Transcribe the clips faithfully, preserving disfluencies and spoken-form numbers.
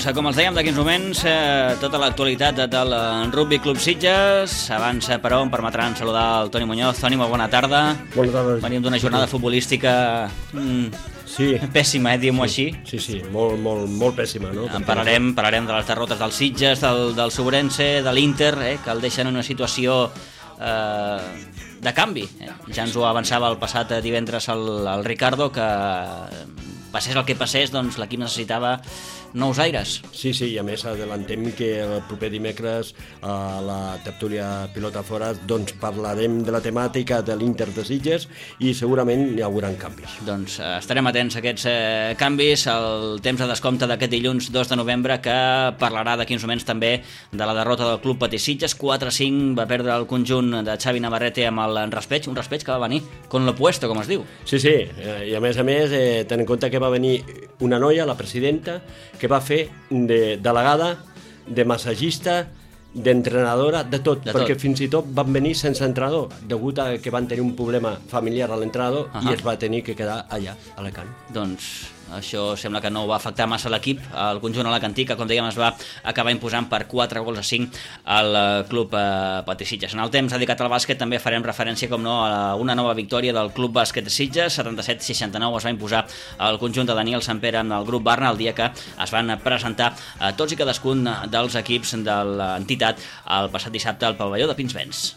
com els dèiem, d'aquí uns moments, eh, tota l'actualitat del Rugby Club Sitges. Abans, eh, però, em permetran saludar el Toni Muñoz. Toni, molt bona tarda. Bona tarda. Venim d'una jornada futbolística mm, sí. pèssima, eh, diguem-ho sí. així. Sí, sí, molt, molt, molt pèssima, no? En parlarem, parlarem de les derrotes del Sitges, del, del Sobrense, de l'Inter, eh, que el deixen en una situació eh, de canvi. Eh? Ja ens ho avançava el passat divendres el, el Ricardo, que passés el que passés, doncs l'equip necessitava nous aires. Sí, sí, i a més adelantem que el proper dimecres a la tertúlia Pilota Fora doncs parlarem de la temàtica de l'Inter de Sitges i segurament hi haurà canvis. Doncs eh, estarem atents a aquests eh, canvis, el temps de descompte d'aquest dilluns dos de novembre, que parlarà d'aquí uns moments també de la derrota del Club Patí Sitges. Quatre a cinc va perdre el conjunt de Xavi Navarrete amb el raspeig, un raspeig que va venir con l'opuesto, com es diu. Sí, sí, i a més a més eh, ten en compte que va venir una noia, la presidenta, que va fer de delegada, de massagista, d'entrenadora, de tot, de perquè tot. Fins i tot van venir sense entrenador, degut a que van tenir un problema familiar a l'entrenador uh-huh. i es va tenir que quedar allà, a Alacant. Doncs això sembla que no va afectar massa l'equip, el conjunt alacantí, que com dèiem es va acabar imposant per quatre gols a cinc al Club eh, Patí Sitges. En el temps dedicat al bàsquet també farem referència, com no, a una nova victòria del Club Bàsquet Sitges, setanta-set seixanta-nou es va imposar el conjunt de Daniel Sampere en el grup Barna el dia que es van presentar a tots i cadascun dels equips de l'entitat el passat dissabte al pavelló de Pinsbens.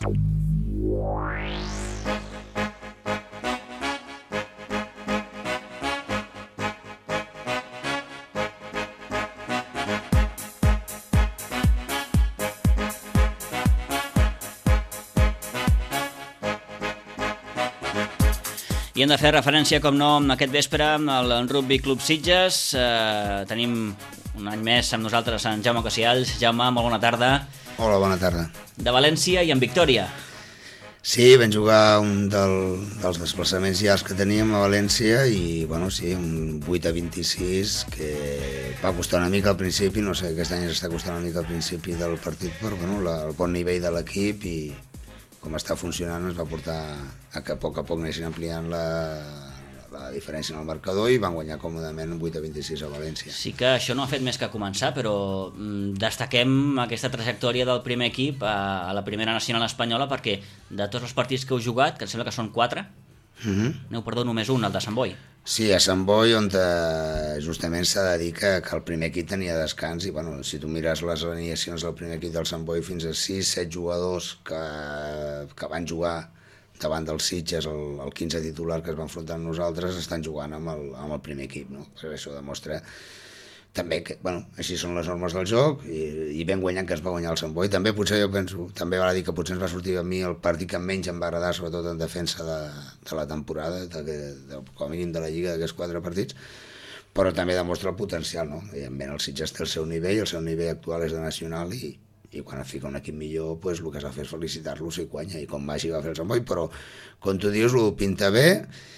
I hem de fer referència, com no, aquest vespre al Rugby Club Sitges. Eh, tenim un any més amb nosaltres en Jaume Cosialls. Jaume, molt bona tarda. Hola, bona tarda. De València i en victòria. Sí, vam jugar un del, dels desplaçaments llargs que teníem a València i, bueno, sí, un vuit a vint-i-sis que va costar una mica al principi, no sé, aquest any ens està costant una mica al principi del partit, però, bueno, la, el bon nivell de l'equip i com està funcionant ens va portar a que a poc a poc anessin ampliant la, la diferència en el marcador i van guanyar còmodament vuit a vint-i-sis a València. Sí que això no ha fet més que començar, però mm, destaquem aquesta trajectòria del primer equip a, a la primera nacional espanyola, perquè de tots els partits que heu jugat, que em sembla que són quatre, Mm-hmm. n'heu perdut només un, el de Sant Boi. Sí, a Sant Boi, on eh, justament s'ha de dir que, que el primer equip tenia descans i, bueno, si tu mires les alineacions del primer equip del Sant Boi, fins a sis set jugadors que, que van jugar davant dels Sitges, el, el quinze titular que es va enfrontar amb nosaltres, estan jugant amb el, amb el primer equip, no? Perquè això demostra també que, bueno, així són les normes del joc i, i ben guanyant que es va guanyar el Sant Boi. També potser jo penso, també val a dir que potser ens va sortir a mi el partit que menys em va agradar, sobretot en defensa de, de la temporada, de, de, de, com a mínim de la Lliga, d'aquests quatre partits, però també demostra el potencial, no? Evidentment el Sitges té el seu nivell, el seu nivell actual és de nacional i, i quan es fica un equip millor, pues, el que s'ha de fer és felicitar-lo si guanya, i com va així va fer el Sant Boi, però com tu dius, ho pinta bé.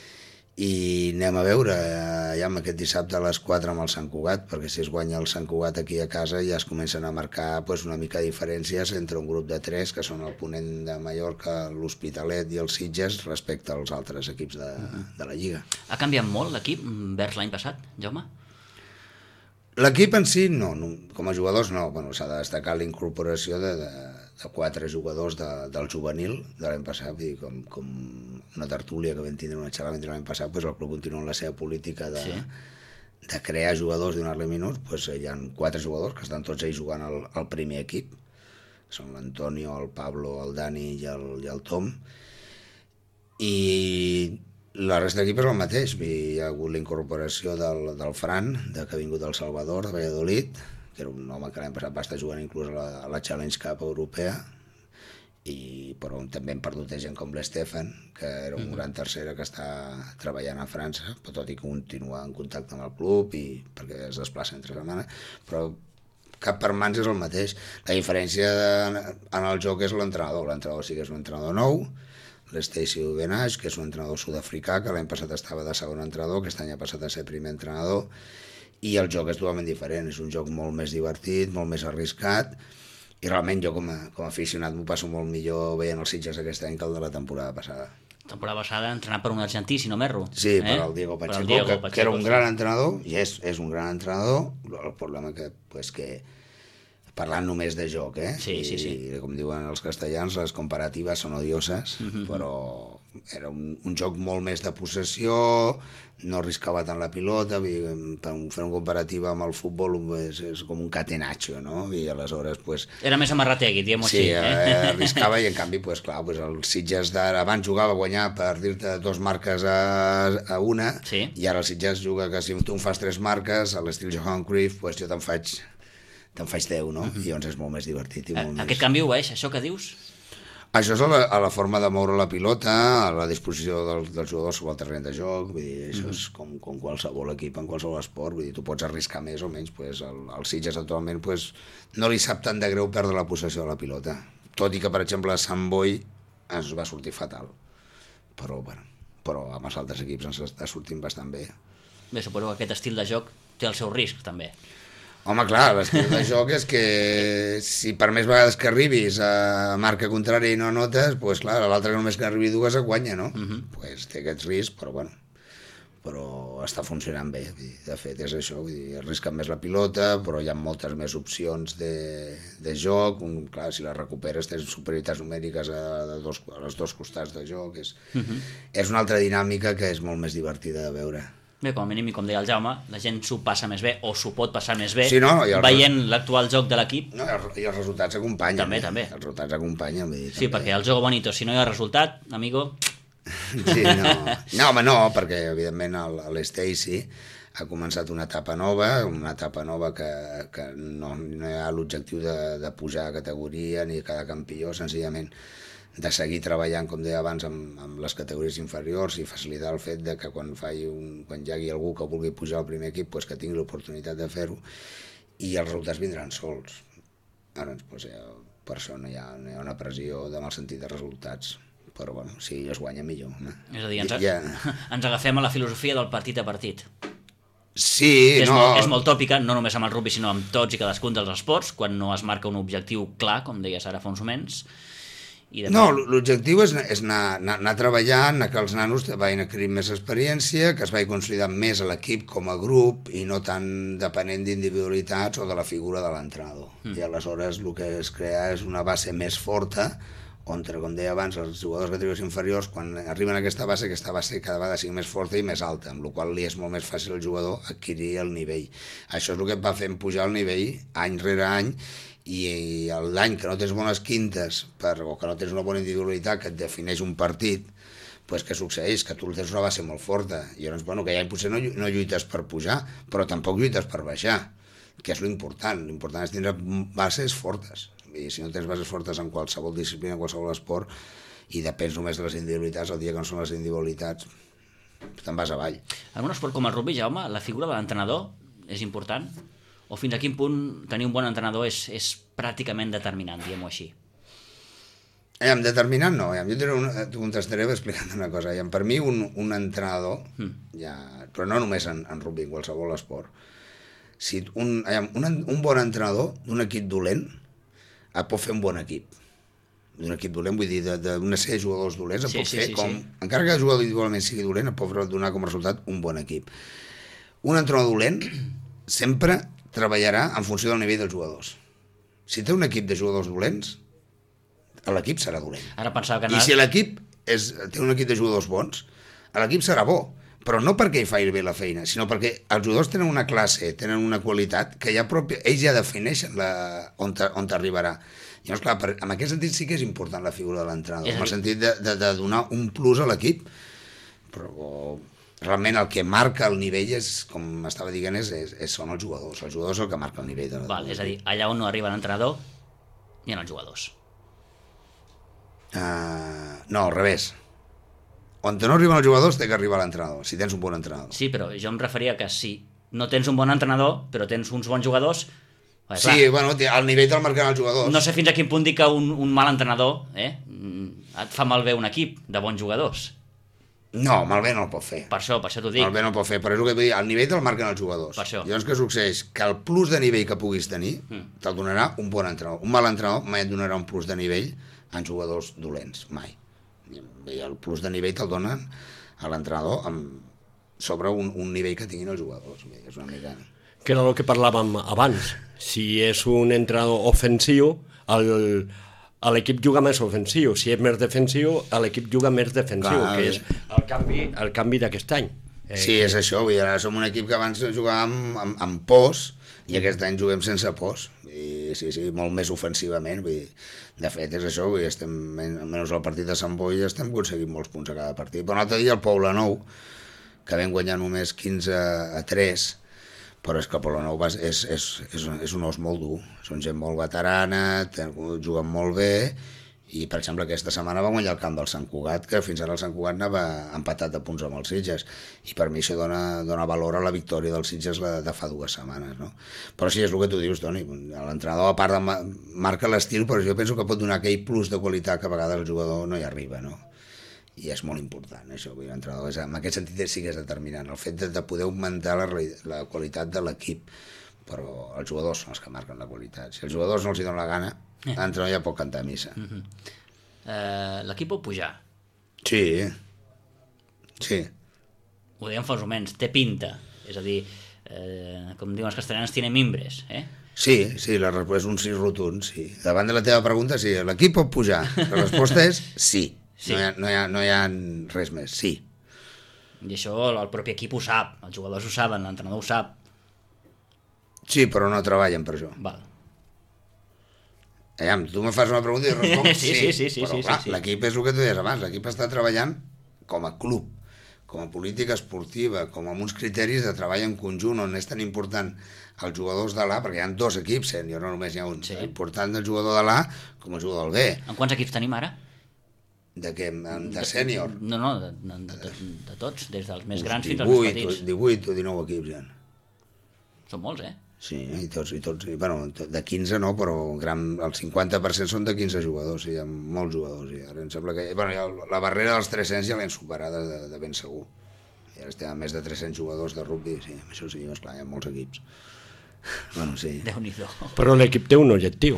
I anem a veure ja amb aquest dissabte a les quatre amb el Sant Cugat, perquè si es guanya el Sant Cugat aquí a casa ja es comencen a marcar pues, una mica diferències entre un grup de tres, que són el Ponent de Mallorca, l'Hospitalet i el Sitges, respecte als altres equips de, de la Lliga. Ha canviat molt l'equip vers l'any passat, Jaume? L'equip en si, no, no, com a jugadors no, bueno, s'ha de destacar la incorporació de, de, de quatre jugadors de, del juvenil de l'any passat, vull dir, com, com una tertúlia que vam tindre una xerrada l'any passat, pues el club continua en la seva política de, sí. de crear jugadors, donar-li minuts, pues hi ha quatre jugadors que estan tots ells jugant al, al primer equip, són l'Antonio, el Pablo, el Dani i el, i el Tom, i la resta d'equip és el mateix. Hi ha hagut la incorporació del, del Fran, de, que ha vingut del Salvador, de Valladolid, que era un home que l'any passat va estar jugant inclús a la, a la Challenge Cup europea, i, però també hem perdut gent com l'Estefan, que era un gran tercera que està treballant a França, però tot i que continua en contacte amb el club i perquè es desplaça entre setmana, però cap per mans és el mateix. La diferència en el joc és l'entrenador. L'entrenador sí que és un entrenador nou, l'Stacy Benach, que és un entrenador sud-africà, que l'any passat estava de segon entrenador, aquest any ha passat a ser primer entrenador, i el joc és totalment diferent, és un joc molt més divertit, molt més arriscat, i realment jo com a, com a aficionat m'ho passo molt millor veient els Sitges aquest any que el de la temporada passada. temporada passada entrenat per un argentí, si no m'erro. Sí, eh? per al Diego Pacheco, el Diego que, Pacheco, que era un sí. gran entrenador, i és, és un gran entrenador, el problema que, pues, que parlant només de joc, eh? Sí, sí, sí. I, com diuen els castellans, les comparatives són odioses, mm-hmm. però era un, un joc molt més de possessió, no arriscava tant la pilota, per fer una comparativa amb el futbol és, és com un catenaccio, no? I aleshores, pues... Era més amarrategui, diguem-ho sí, així. Sí, eh? arriscava i en canvi, pues, clar, pues, el Sitges d'ara abans jugava a guanyar per dir-te dos marques a, a una, sí. I ara el Sitges juga que si tu em fas tres marques, a l'estil Johan Cruyff, pues, jo te'n faig te'n faig deu, no? Uh-huh. I llavors és molt més divertit. I molt a, més... Aquest canvi ho veig, això que dius? Això és a la, a la forma de moure la pilota, a la disposició del, dels jugadors sobre el terreny de joc, vull dir, això uh-huh. és com, com qualsevol equip en qualsevol esport, vull dir, tu pots arriscar més o menys, pues, el, el Sitges actualment pues, no li sap tant de greu perdre la possessió de la pilota, tot i que, per exemple, a Sant Boi ens va sortir fatal, però, bueno, però amb els altres equips ens està sortint bastant bé. Bé, suposo que aquest estil de joc té el seu risc, també. Home, clar, l'estil de joc és que si per més vegades que arribis a marca contrària i no notes, doncs clar, l'altre només que arribi dues et guanya, no? Uh-huh. Pues té aquest risc, però bueno, però està funcionant bé. De fet, és això, vull dir, arrisquen més la pilota, però hi ha moltes més opcions de, de joc. Un, clar, si la recuperes tens superioritats numèriques a, a, dos, a els dos costats de joc. És, uh-huh. és una altra dinàmica que és molt més divertida de veure. Bé, com a mínim, i com deia el Jaume, la gent s'ho passa més bé, o s'ho pot passar més bé, sí, no? el... veient l'actual joc de l'equip. No, I els resultats acompanyen. També, eh? també. Els resultats acompanyen. Vull dir, sí, també. Perquè el joc bonito, si no hi ha resultat, amigo... Sí, no. No, home, no, perquè, evidentment, l'Stacy ha començat una etapa nova, una etapa nova que, que no, no hi ha l'objectiu de, de pujar a categoria ni quedar campió, senzillament de seguir treballant, com deia abans, amb, amb les categories inferiors i facilitar el fet de que quan, faci un, quan hi hagi algú que vulgui pujar al primer equip, pues, que tingui l'oportunitat de fer-ho, i els resultats vindran sols. Ara, pues, ja, per això no hi, ha, no hi ha una pressió en el sentit de resultats, però bueno, si es guanya millor. No? És a dir, ens, ja... ens agafem a la filosofia del partit a partit. Sí, és no... Molt, és molt tòpica, no només amb el rugby, sinó amb tots i cadascun dels esports, quan no es marca un objectiu clar, com deies ara fa uns moments. I no, l'objectiu és, és anar, anar, anar treballant, que els nanos vagin adquirint més experiència, que es vagi consolidant més a l'equip com a grup i no tan depenent d'individualitats o de la figura de l'entrenador. Mm. I aleshores el que es crea és una base més forta, on, com deia abans, els jugadors de categories inferiors, quan arriben a aquesta base, aquesta base cada vegada sigui més forta i més alta, amb la qual li és molt més fàcil al jugador adquirir el nivell. Això és el que et va fent pujar el nivell any rere any, i l'any que no tens bones quintes per, o que no tens una bona individualitat que et defineix un partit, pues què succeeix? Que tu tens una base molt forta i llavors, bueno, que ja potser no, no lluites per pujar, però tampoc lluites per baixar, que és l'important. L'important és tenir bases fortes, i si no tens bases fortes en qualsevol disciplina, en qualsevol esport, i depens només de les individualitats, el dia que no són les individualitats te'n vas avall. En un esport com el rugby, Jaume, la figura de l'entrenador és important? O fins a quin punt tenir un bon entrenador és, és pràcticament determinant, diguem-ho així? Eh, determinant no, jo t'ho contestaré explicant una cosa. Per mi un, un entrenador, mm. ja, però no només en, en rugby, en qualsevol esport, si un, un, un bon entrenador d'un equip dolent et pot fer un bon equip. D'un equip dolent, vull dir, d'una sèrie de jugadors dolents, et sí, pot sí, fer sí, com... Sí. Encara que el jugador individualment sigui dolent, et pot donar com a resultat un bon equip. Un entrenador dolent sempre treballarà en funció del nivell dels jugadors. Si té un equip de jugadors dolents, l'equip serà dolent. Ara pensava que I si l'equip és, té un equip de jugadors bons, l'equip serà bo, però no perquè hi faci bé la feina, sinó perquè els jugadors tenen una classe, tenen una qualitat que ja pròpia, ells ja defineixen la, on, on t'arribarà. Llavors, clar, per, en aquest sentit sí que és important la figura de l'entrenador, en el sentit de, de, de donar un plus a l'equip, però realment el que marca el nivell és, com estava dient, és, és, és, són els jugadors. Els jugadors és el que marca el nivell. De la... Val, és a dir, allà on no arriba l'entrenador, hi ha els jugadors. Uh, no, al revés. On no arriben els jugadors, té que arribar l'entrenador, si tens un bon entrenador. Sí, però jo em referia que si no tens un bon entrenador, però tens uns bons jugadors... Bé, sí, clar, bueno, el nivell te'l marquen els jugadors. No sé fins a quin punt dir que un, un mal entrenador eh, et fa malbé un equip de bons jugadors. No, malbé no el pot fer. Per això, per això t'ho dic. Malbé no el pot fer, però és el que vull dir, el nivell te'l marquen els jugadors. Per això. Llavors què succeeix? Que el plus de nivell que puguis tenir mm. te'l donarà un bon entrenador. Un mal entrenador mai et donarà un plus de nivell en jugadors dolents, mai. I el plus de nivell te'l donen a l'entrenador sobre un, un nivell que tinguin els jugadors. És una mica... Que era el que parlàvem abans. Si és un entrenador ofensiu, el, l'equip juga més ofensiu. Si és més defensiu, l'equip juga més defensiu, clar, que és el canvi, el canvi d'aquest any. Eh, sí, és això. Vull dir, ara som un equip que abans jugàvem amb, amb pors i aquest any juguem sense pors. I, sí, sí, molt més ofensivament. Vull dir, de fet, és això. Vull dir, estem, menys el partit de Sant Boi, estem aconseguint molts punts a cada partit. Però un altre dia el Poblenou, que vam guanyar només quinze a tres, però és que el Poblenou és, és, és, és un os molt dur. Són gent molt veterana, juguen molt bé, i per exemple aquesta setmana va guanyar el camp del Sant Cugat, que fins ara el Sant Cugat anava empatat de punts amb els Sitges, i per mi això dona, dona valor a la victòria dels Sitges de fa dues setmanes, no? Però sí, és el que tu dius, Toni, l'entrenador a part de marca l'estil, però jo penso que pot donar aquell plus de qualitat que a vegades el jugador no hi arriba, no? I és molt important, això. L'entrenador, en aquest sentit sí que és determinant, el fet de, de poder augmentar la, la qualitat de l'equip, però els jugadors són els que marquen la qualitat. Si els jugadors no els hi donen la gana, eh. l'entrenador ja pot cantar a missa. Uh -huh. uh, L'equip pot pujar? Sí, sí. Ho dèiem fa uns moments, té pinta, és a dir, eh, com diuen els castellans, tiene mimbres, eh? Sí, sí, la resposta és un sí rotund, sí. Davant de la teva pregunta, sí, l'equip pot pujar. La resposta és sí. Sí. No, hi ha, no, hi ha, no hi ha res més, sí. I això el propi equip ho sap, els jugadors ho saben, l'entrenador ho sap. Sí, però no treballen per això. Val. Aviam, tu me fas una pregunta i responc sí, sí, sí, sí, però sí, clar, sí, sí. l'equip és el que tu deies abans, l'equip està treballant com a club, com a política esportiva, com amb uns criteris de treball en conjunt, on és tan important els jugadors de l'A, perquè hi ha dos equips, sènior, no només hi ha un, sí. Important el jugador de l'A com el jugador del B. En quants equips tenim ara? De què? De sènior? No, no, de, de, de, de tots, des dels més grans divuit, fins als més petits. divuit o dinou equips ja. Són molts, eh? Sí, i tots, i tots, i, bueno, de quinze no, però gran, el cinquanta per cent són de quinze jugadors, sí, hi ha molts jugadors, i ara em sembla que, bueno, ja, la barrera dels tres-cents ja l'hem superada de, de ben segur. I ara estem a més de tres-cents jugadors de rugby, sí, això sí, esclar, hi ha molts equips. Bueno, sí. Déu-n'hi-do. Però l'equip té un objectiu.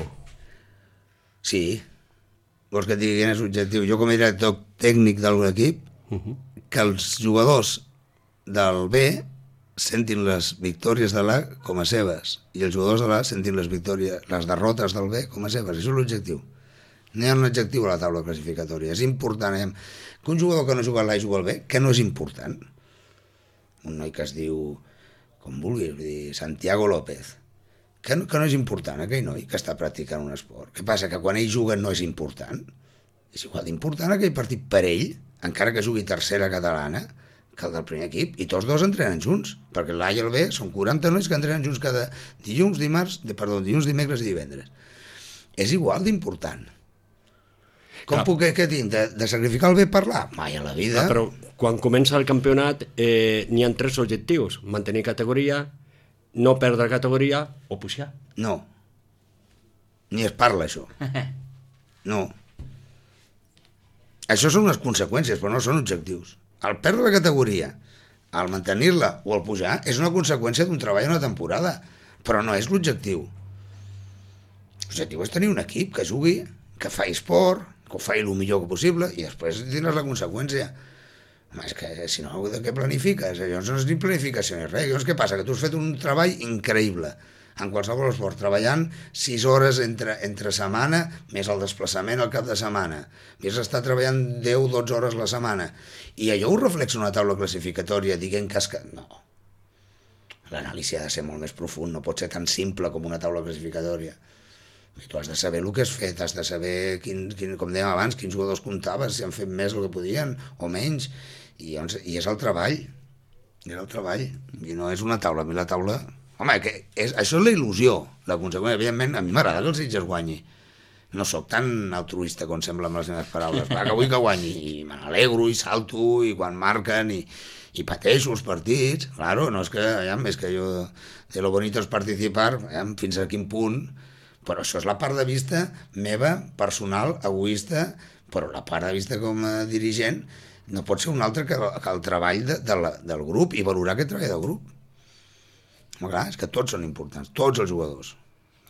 Sí. Vols que et digui quin és l'objectiu? Jo com a director tècnic de l'equip, uh -huh. que els jugadors del B sentin les victòries de l'A com a seves i els jugadors de l'A sentin les victòries, les derrotes del B com a seves. Això és l'objectiu. No hi ha un objectiu a la taula classificatòria. És important eh? que un jugador que no juga a l'A i juga al B, que no és important. Un noi que es diu, com vulguis, dir Santiago López, que no, que no és important, aquell noi que està practicant un esport. Què passa? Que quan ell juga no és important? És igual d'important aquell partit per ell, encara que jugui tercera catalana, que el del primer equip, i tots dos entrenen junts, perquè l'A i el B són quaranta nois que entrenen junts cada dilluns, dimarts, de, perdó, dilluns, dimecres i divendres. És igual d'important. Com Clar. puc, què tinc, de, de sacrificar el B per l'A? Mai a la vida. Ah, però quan comença el campionat eh, n'hi ha tres objectius, mantenir categoria, no perdre categoria o pujar. No. Ni es parla, això. No. Això són unes conseqüències, però no són objectius. El perdre la categoria, el mantenir-la o el pujar, és una conseqüència d'un treball una temporada, però no és l'objectiu. L'objectiu és tenir un equip que jugui, que faci esport, que ho faci el millor que possible, i després tindràs la conseqüència. Home, és que si no, de què planifiques? Llavors no és ni planificació ni res. Llavors què passa? Que tu has fet un treball increïble en qualsevol esport, treballant sis hores entre, entre setmana, més el desplaçament al cap de setmana. Havies estat treballant deu o dotze hores la setmana. I allò ho reflexa una taula classificatòria dient que... Es... No. L'anàlisi ha de ser molt més profund, no pot ser tan simple com una taula classificatòria. I tu has de saber el que has fet, has de saber, quin, quin, com dèiem abans, quins jugadors comptaves, si han fet més del que podien o menys. I, i és el treball. És el treball. I no és una taula. A mi la taula... Home, que és, això és la il·lusió, la conseqüència. Evidentment, a mi m'agrada que el Sitges guanyi. No sóc tan altruista com sembla amb les meves paraules. Va, que vull que guanyi. I me n'alegro i salto i quan marquen i, i pateixo els partits. Claro, no és que, ja, és que jo... De lo bonito és participar, ja, fins a quin punt... Però això és la part de vista meva, personal, egoista, però la part de vista com a dirigent no pot ser un altre que, que el treball de, de la, del grup i valorar aquest treball del grup. Home, clar, és que tots són importants, tots els jugadors.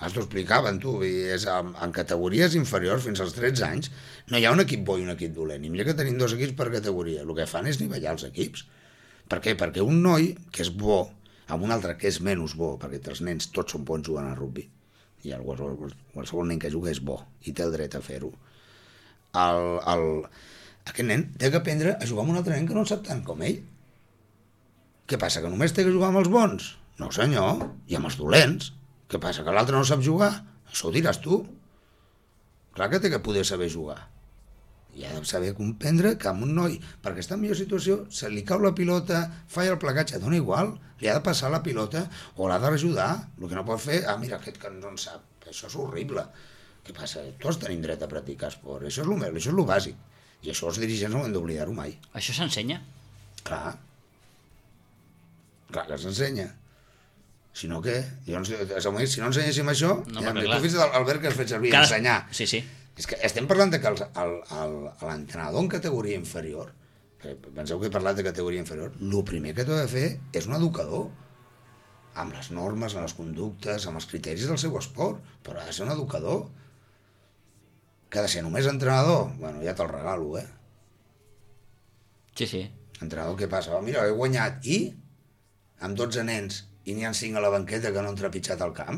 T'ho explicaven, tu. És, en, en categories inferiors, fins als tretze anys, no hi ha un equip bo i un equip dolent. I mira que tenim dos equips per categoria. El que fan és nivellar els equips. Per què? Perquè un noi que és bo, amb un altre que és menys bo, perquè els nens tots són bons jugant a rugby, i el, qualsevol, qualsevol nen que juga és bo, i té el dret a fer-ho. El, el, aquest nen té que aprendre a jugar amb un altre nen que no en sap tant com ell. Què passa, que només té que jugar amb els bons? No, senyor, i amb els dolents. Què passa, que l'altre no sap jugar? Això ho diràs tu. Clar que té que poder saber jugar. I ha de saber comprendre que amb un noi, perquè està en millor situació, se li cau la pilota, falla el plagatge, dona igual, li ha de passar la pilota o l'ha d'ajudar. El que no pot fer, ah, mira, aquest que no en sap, això és horrible. Què passa? Tots tenim dret a practicar esport, això és el meu, això és el bàsic. I això els dirigents no ho hem d'oblidar-ho mai. Això s'ensenya? Clar. Clar que s'ensenya. Si no, què? Jo no, si no ensenyéssim això, no, ja, tu fins al verb que has fet servir, Cada... ensenyar. Sí, sí. És que estem parlant de que l'entrenador en categoria inferior, penseu que he parlat de categoria inferior, el primer que t'ha de fer és un educador, amb les normes, amb les conductes, amb els criteris del seu esport, però ha de ser un educador. Que ha de ser només entrenador? Bueno, ja te'l regalo, eh? Sí, sí. Entrenador, què passa? Oh, mira, he guanyat, i? Amb dotze nens, i n'hi ha cinc a la banqueta que no han trepitjat al camp?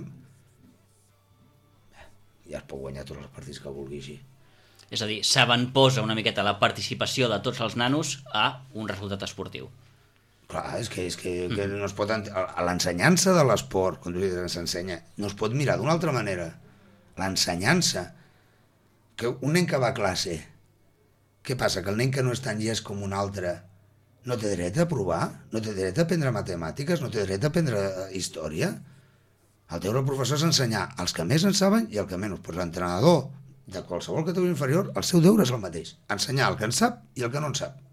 Ja es pot guanyar tots els partits que vulgui així. És a dir, s'avantposa una miqueta la participació de tots els nanos a un resultat esportiu. Clar, és que, és que, mm. que no es pot... A l'ensenyança de l'esport, quan tu dius s'ensenya, no es pot mirar d'una altra manera. L'ensenyança. Que un nen que va a classe, què passa? Que el nen que no és tan llest com un altre no té dret a provar? No té dret a aprendre matemàtiques? No té dret a aprendre història? El teu professor és ensenyar els que més en saben i el que menys. Pues l'entrenador de qualsevol categoria inferior, el seu deure és el mateix. Ensenyar el que en sap i el que no en sap.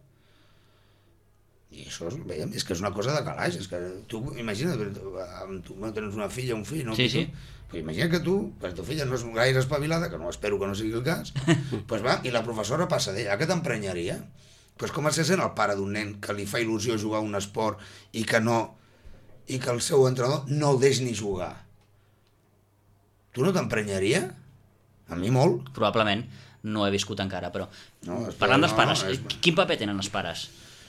I això és, veiem, és que és una cosa de calaix. És que tu, imagina't, tu tens una filla, un fill, no? Sí, sí. Pues imagina que tu, que la teva filla no és gaire espavilada, que no espero que no sigui el cas, pues va, i la professora passa d'ella, que t'emprenyaria? Pues com se sent el pare d'un nen que li fa il·lusió jugar a un esport i que no, i que el seu entrenador no el deix ni jugar? Tu no t'emprenyaria? A mi molt. Probablement, no he viscut encara, però... No, parlant dels no, pares, no, és... quin paper tenen els pares?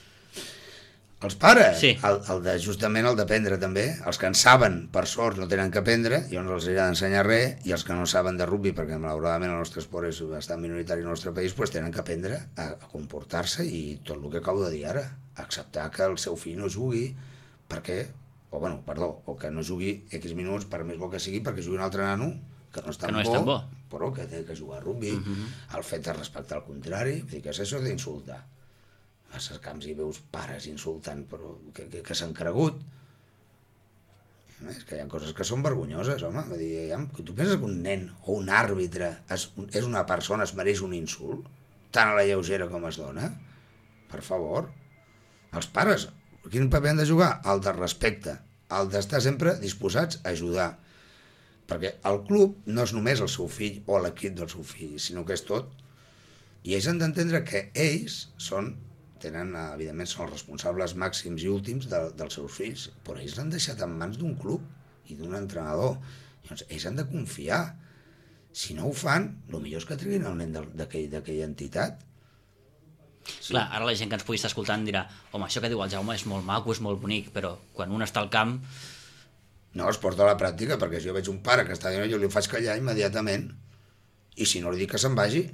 Els pares? Sí. El, el de, justament el d'aprendre també. Els que en saben, per sort, no tenen que aprendre, jo no els he d'ensenyar res, i els que no saben de rugby, perquè malauradament el nostre esport és bastant minoritari al nostre país, pues tenen que aprendre a, a comportar-se i tot el que acabo de dir ara, acceptar que el seu fill no jugui perquè, o bueno, perdó, o que no jugui X minuts, per més bo que sigui, perquè jugui un altre nano que no és tan, que no bo, és tan bo, però que té que jugar a rugby. Uh-huh. El fet de respectar el contrari, vull dir que és això d'insultar. Vas als camps i veus pares insultant, però que, que, que s'han cregut. És que hi ha coses que són vergonyoses, home. Vull dir, ja, tu penses que un nen o un àrbitre és, és una persona, es mereix un insult, tan a la lleugera com es dona? Per favor. Els pares, quin paper han de jugar? El de respecte, el d'estar sempre disposats a ajudar. Perquè el club no és només el seu fill o l'equip del seu fill, sinó que és tot. I ells han d'entendre que ells són... tenen, evidentment, són els responsables màxims i últims de, dels seus fills, però ells l'han deixat en mans d'un club i d'un entrenador. Llavors, ells han de confiar. Si no ho fan, el millor és que triguin el nen d'aquella entitat. Sí. Clar, ara la gent que ens pugui estar escoltant dirà, home, això que diu el Jaume és molt maco, és molt bonic, però quan un està al camp... No, es porta a la pràctica, perquè si jo veig un pare que està dient, jo li faig callar immediatament, i si no li dic que se'n vagi...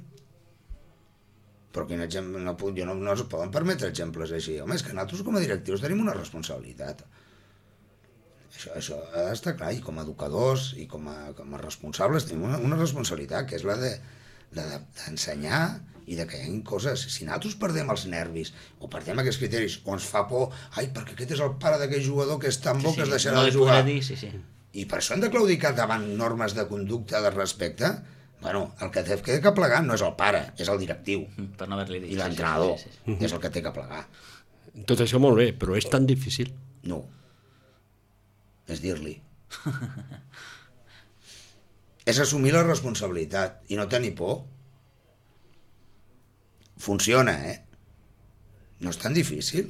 Però quin exemple, no, jo no, no es poden permetre exemples així. Home, és que nosaltres com a directius tenim una responsabilitat. Això, això ha d'estar clar, i com a educadors i com a, com a responsables tenim una, una responsabilitat, que és la de, de, d'ensenyar i de que hi ha coses. Si nosaltres perdem els nervis o perdem aquests criteris o ens fa por, ai, perquè aquest és el pare d'aquell jugador que és tan bo sí, que es deixarà no de jugar. Dir, sí, sí. I per això hem de claudicar davant normes de conducta, de respecte. Bueno, el que té que plegar no és el pare, és el directiu. Per no haver-li dit. I l'entrenador, sí, sí, sí. és el que té que plegar. Tot això molt bé, però és tan difícil. No. És dir-li. És assumir la responsabilitat i no tenir por. Funciona, eh? No és tan difícil.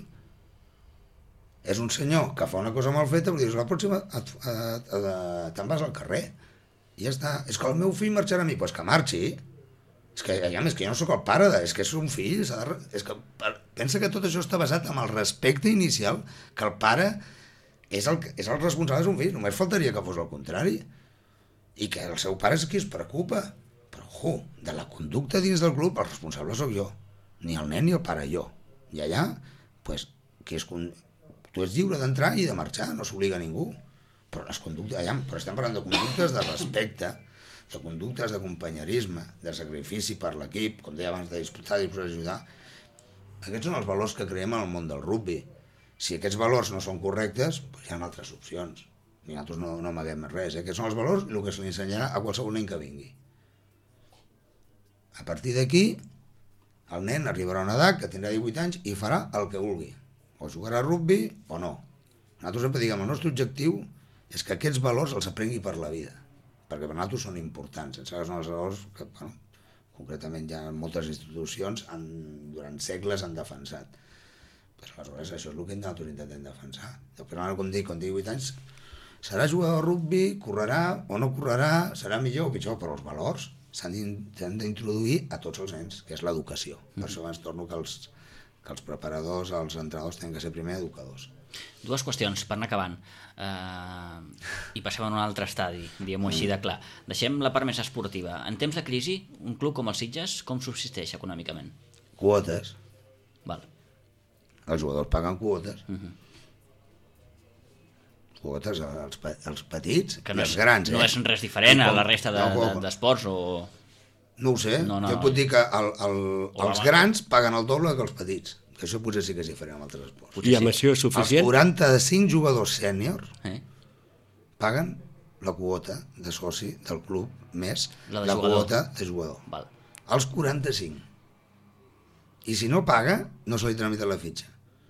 És un senyor que fa una cosa mal feta, però dius, la pròxima et, et, et, te'n vas al carrer. I ja està. És que el meu fill marxarà a mi, doncs que marxi. És que, ja, és que jo no sóc el pare, de, és que és un fill. De, és que, pensa que tot això està basat en el respecte inicial, que el pare és el, és el responsable d'un fill. Només faltaria que fos el contrari. I que el seu pare és qui es preocupa. Però, ojo, de la conducta dins del club, el responsable sóc jo. Ni el nen ni el pare, jo. I allà, pues, que és, tu ets lliure d'entrar i de marxar, no s'obliga a ningú. Però les conductes, allà, però estem parlant de conductes de respecte, de conductes de companyerisme, de sacrifici per l'equip, com deia abans, de disputar, de disposar a ajudar. Aquests són els valors que creem en el món del rugbi. Si aquests valors no són correctes, doncs hi ha altres opcions. I nosaltres no, no amaguem res. Eh? Aquests són els valors i el que se li ensenyarà a qualsevol nen que vingui. A partir d'aquí, el nen arribarà a una edat que tindrà divuit anys i farà el que vulgui. O jugarà a rugbi o no. Nosaltres sempre diguem, el nostre objectiu és que aquests valors els aprengui per la vida, perquè per nosaltres són importants. Ens són els valors que, bueno, concretament ja moltes institucions han, durant segles han defensat. Pues, aleshores, això és el que nosaltres intentem defensar. Després, com dic, quan tingui divuit anys, serà jugador de rugbi, correrà o no correrà, serà millor o pitjor, però els valors s'han d'introduir a tots els nens, que és l'educació. Per això abans torno que els, que els preparadors, els entrenadors tenen que ser primer educadors. Dues qüestions, per anar acabant. Uh, I passem a un altre estadi, diguem-ho així de clar. Deixem la part més esportiva. En temps de crisi, un club com el Sitges, com subsisteix econòmicament? Quotes. Val. Els jugadors paguen quotes. Uh -huh. Quotes als, als petits que no i als és, grans. No eh? és res diferent com, a la resta d'esports de, de, o... No ho sé. No, no, jo puc dir que el, el, els la... grans paguen el doble que els petits. Que això potser sí que és diferent amb altres esports. I amb això és suficient? Els quaranta-cinc jugadors sèniors eh? paguen la quota de soci del club més la, de la jugador. quota de jugador. Val. Els quaranta-cinc. I si no paga, no se li tramita la fitxa.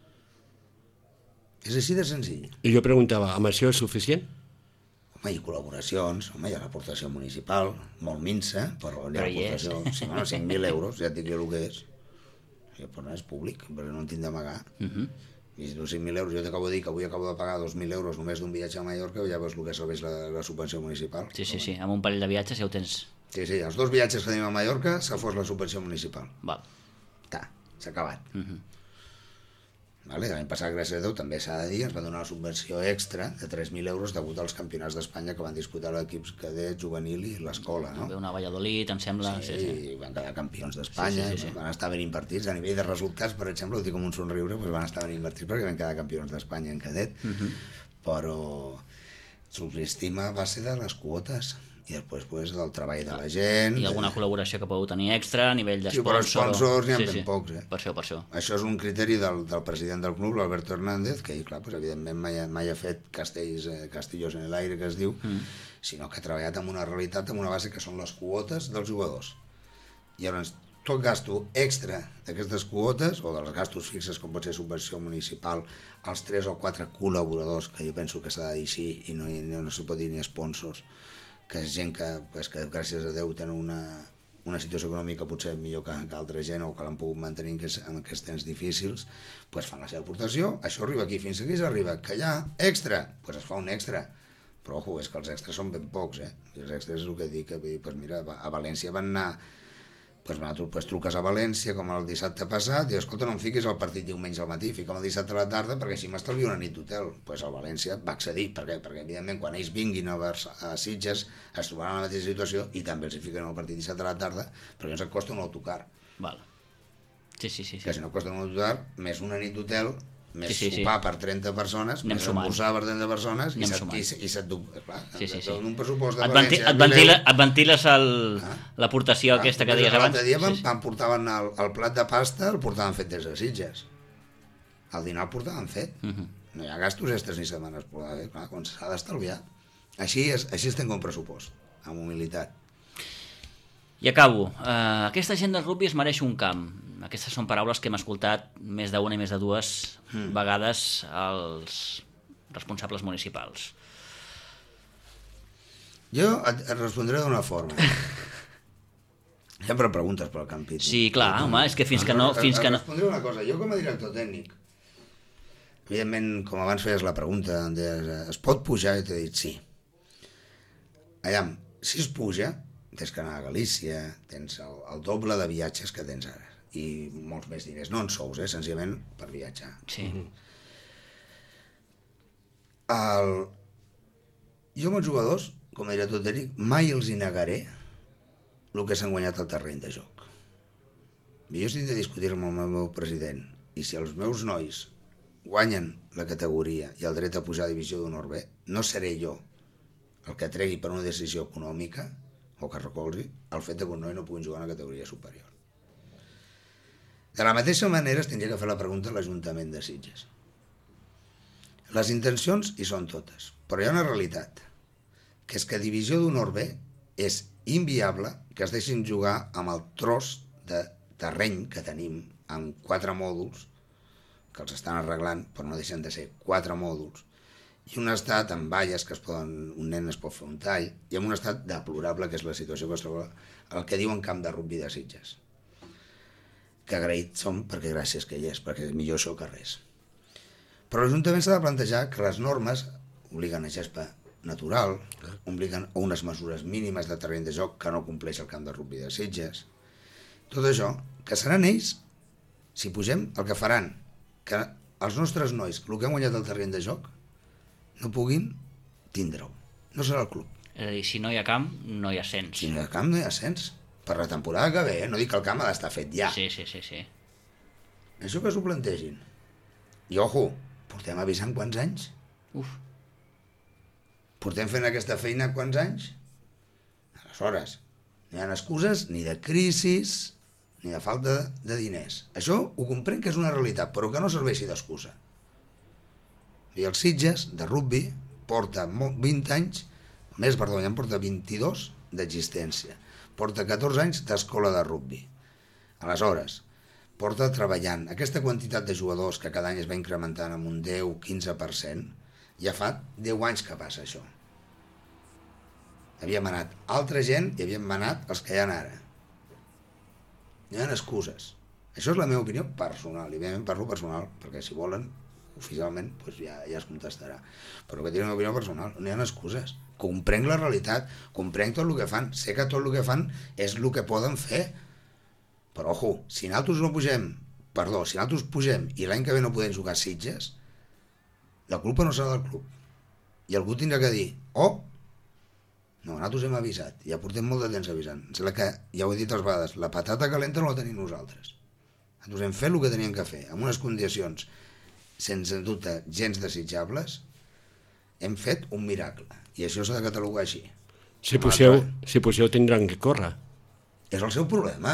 És així de senzill. I jo preguntava, amb això és suficient? Home, hi ha col·laboracions, home, hi ha l'aportació municipal, molt minsa, però hi ha l'aportació... Sí, bueno, cinc mil euros, ja et dic el que és. Però no és públic, perquè no en tinc d'amagar. Uh -huh. I si tu cinc mil euros, jo t'acabo de dir que avui acabo de pagar dos mil euros només d'un viatge a Mallorca, ja veus el que serveix la, la subvenció municipal. Sí, sí, sí, amb un parell de viatges ja ho tens. Sí, sí, els dos viatges que tenim a Mallorca se fos la subvenció municipal. Val. Ta, s'ha acabat. Uh -huh. Vale, l'any passat, gràcies a Déu, també s'ha de dir, ens van donar una subvenció extra de tres mil euros degut als campionats d'Espanya que van disputar l'equips cadet, juvenil i l'escola, no? Ve una Valladolid, em sembla... Sí, sí, sí. i van quedar campions d'Espanya, sí, sí, sí, sí. Van estar ben invertits. A nivell de resultats, per exemple, ho dic com un somriure, doncs van estar ben invertits perquè van quedar campions d'Espanya en cadet, uh -huh. però subestima a base de les quotes i després pues, del treball de la gent. I alguna col·laboració que podeu tenir extra a nivell d'esponsors. Sí, però sponsors n'hi ha sí, ben sí. pocs. Eh? Per això, per això. Això és un criteri del, del president del club, l'Alberto Hernández, que clar, pues, evidentment mai, mai ha fet castells, eh, castillos en l'aire, que es diu, mm. sinó que ha treballat amb una realitat, amb una base que són les quotes dels jugadors. I llavors, tot gasto extra d'aquestes quotes, o dels gastos fixes, com pot ser subvenció municipal, els tres o quatre col·laboradors, que jo penso que s'ha de dir així, i no, no, no s'ho pot dir ni sponsors, que és gent que, pues, que gràcies a Déu tenen una, una situació econòmica potser millor que, que altra gent o que l'han pogut mantenir en aquests, en aquests temps difícils, pues fan la seva aportació, això arriba aquí, fins aquí s'arriba, que hi ha extra, pues es fa un extra, però ojo, és que els extras són ben pocs, eh? I els extras és el que dic, que pues mira, a València van anar, pues, tu pues, truques a València com el dissabte passat i escolta, no em fiquis el partit diumenge al matí, fica'm el dissabte a la tarda perquè així m'estalvio una nit d'hotel. Doncs pues el València va accedir, per què? Perquè evidentment quan ells vinguin a, a Sitges es trobaran en la mateixa situació i també els hi fiquen el partit dissabte a la tarda perquè ens costa un autocar. Val. Sí, sí, sí, sí. Que si no costa un autocar, més una nit d'hotel, més sí, sí, sopar sí. per trenta persones, anem més esmorzar per trenta persones anem i se't, i, i se't clar, sí, sí, sí. un pressupost de et València... Et, ventila, et ventiles el, ah? l'aportació ah, aquesta que deies abans? L'altre dia sí, van, sí. van portaven el, el plat de pasta, el portaven fet des de Sitges. El dinar el portaven fet. Uh -huh. No hi ha gastos extres ni setmanes, però eh, clar, quan s'ha d'estalviar. Així, és, així es tenga un pressupost, amb humilitat. I acabo. Uh, aquesta gent del rugby es mereix un camp. Aquestes són paraules que hem escoltat més d'una i més de dues mm. vegades als responsables municipals. Jo et, et respondré d'una forma. Sempre preguntes pel campit. Sí, clar, no? Home, és que fins que no... Fins et, que et no... respondré una cosa. Jo com a director tècnic, evidentment, com abans feies la pregunta, deies, es pot pujar? I t'he dit sí. Allà, si es puja, tens que anar a Galícia, tens el, el doble de viatges que tens ara, i molts més diners, no en sous, eh, senzillament per viatjar. Sí. El... Jo amb els jugadors, com a director tècnic, mai els hi negaré el que s'han guanyat al terreny de joc. Jo estic de discutir amb el meu president, i si els meus nois guanyen la categoria i el dret a pujar a divisió d'honor B, no seré jo el que tregui per una decisió econòmica o que recolzi el fet que un noi no pugui jugar a una categoria superior. De la mateixa manera es tindria que fer la pregunta a l'Ajuntament de Sitges. Les intencions hi són totes, però hi ha una realitat, que és que divisió d'honor B és inviable que es deixin jugar amb el tros de terreny que tenim amb quatre mòduls que els estan arreglant, però no deixen de ser quatre mòduls, i un estat amb valles que es poden, un nen es pot fer un tall, i amb un estat deplorable, que és la situació que es troba el que diuen camp de rugbi de Sitges. Que agraït som perquè gràcies que hi és, perquè és millor això que res. Però l'Ajuntament s'ha de plantejar que les normes obliguen a gespa natural, obliguen a unes mesures mínimes de terreny de joc que no compleix el camp de rugbi de Sitges. Tot això, que seran ells, si pugem, el que faran que els nostres nois, el que han guanyat el terreny de joc, no puguin tindre-ho. No serà el club. És a dir, si no hi ha camp, no hi ha ascens. Si no hi ha camp, no hi ha ascens. Per la temporada que ve, eh? No dic que el camp ha d'estar fet ja. Sí, sí, sí, sí. Això que s'ho plantegin. I, ojo, portem avisant quants anys? Uf. Portem fent aquesta feina quants anys? Aleshores, no hi ha excuses ni de crisis ni de falta de diners. Això ho comprenc que és una realitat, però que no serveixi d'excusa. I el Sitges, de rugbi, porta vint anys, més, perdó, ja en porta vint-i-dos d'existència. Porta catorze anys d'escola de rugbi. Aleshores, porta treballant. Aquesta quantitat de jugadors que cada any es va incrementant amb un deu a quinze per cent, ja fa deu anys que passa això. Havíem anat altra gent i havíem anat els que hi ha ara. Hi ha excuses. Això és la meva opinió personal, i evidentment parlo personal, perquè si volen, oficialment, doncs ja, ja es contestarà. Però que tinc una opinió personal, no hi ha excuses. Comprenc la realitat, comprenc tot el que fan, sé que tot el que fan és el que poden fer. Però, ojo, si nosaltres no pugem, perdó, si nosaltres pugem i l'any que ve no podem jugar a Sitges, la culpa no serà del club. I algú tindrà que dir, oh, no, nosaltres hem avisat, ja portem molt de temps avisant. Em sembla que, ja ho he dit altres vegades, la patata calenta no la tenim nosaltres. Nosaltres hem fet el que teníem que fer, amb unes condicions, sense dubte, gens desitjables, hem fet un miracle. I això s'ha de catalogar així. Si pugeu, si pugeu tindran que córrer. És el seu problema.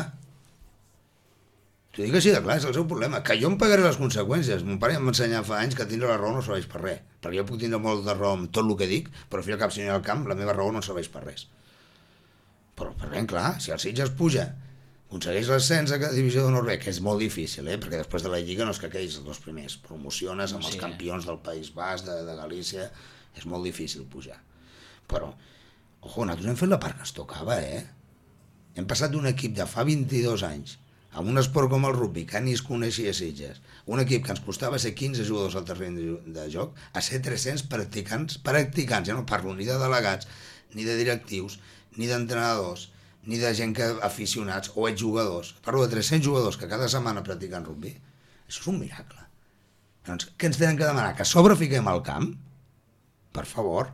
T'ho dic així de clar, és el seu problema. Que jo em pagaré les conseqüències. Mon pare em va ensenyar fa anys que tindre la raó no serveix per res. Perquè jo puc tindre molt de raó amb tot el que dic, però al fi al cap, si no hi ha al camp, la meva raó no serveix per res. Però, per ben clar, si el Sitges puja, aconsegueix l'ascens a divisió d'honor B, que és molt difícil, eh? Perquè després de la Lliga no és que quedis els dos primers, promociones amb els sí. campions del País Basc, de, de Galícia, és molt difícil pujar. Però, ojo, nosaltres hem fet la part que ens tocava, eh? Hem passat d'un equip de fa vint-i-dos anys amb un esport com el rugbi, que ni es coneixia a Sitges, un equip que ens costava ser quinze jugadors al terreny de, de joc, a ser tres-cents practicants, practicants, ja no parlo ni de delegats, ni de directius, ni d'entrenadors, ni de gent que aficionats o exjugadors. Parlo de tres-cents jugadors que cada setmana practiquen rugbi. Això és un miracle. Doncs, què ens tenen que demanar? Que a sobre fiquem al camp? Per favor.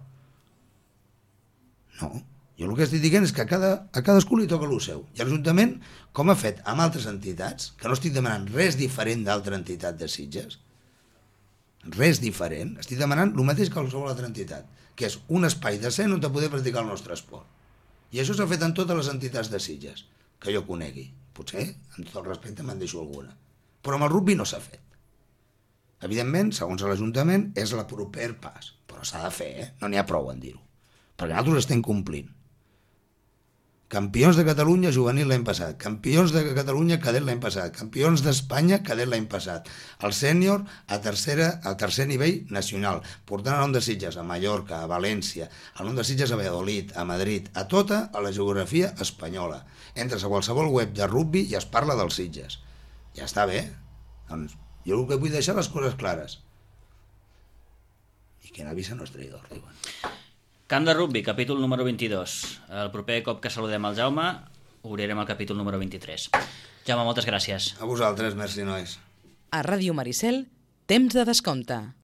No. Jo el que estic dient és que a, cada, a cadascú li toca el seu. I l'Ajuntament, com ha fet amb altres entitats, que no estic demanant res diferent d'altra entitat de Sitges, res diferent, estic demanant el mateix que qualsevol altra entitat, que és un espai decent on te poder practicar el nostre esport. I això s'ha fet en totes les entitats de Sitges, que jo conegui. Potser, amb tot el respecte, me'n deixo alguna. Però amb el rugbi no s'ha fet. Evidentment, segons l'Ajuntament, és el proper pas. Però s'ha de fer, eh? No n'hi ha prou en dir-ho. Perquè nosaltres estem complint. Campions de Catalunya juvenil l'any passat, campions de Catalunya cadet l'any passat, campions d'Espanya cadet l'any passat, el sènior a, tercera, a tercer nivell nacional, portant el nom de Sitges a Mallorca, a València, el nom de Sitges a Valladolid, a Madrid, a tota a la geografia espanyola. Entres a qualsevol web de rugbi i es parla dels Sitges. Ja està bé. Doncs jo el que vull deixar les coses clares. I que n'avisa no és traïdor, diuen. Camp de rugby, capítol número vint-i-dos. El proper cop que saludem el Jaume, obrirem el capítol número vint-i-tres. Jaume, moltes gràcies. A vosaltres, merci, nois. A Ràdio Maricel, temps de descompte.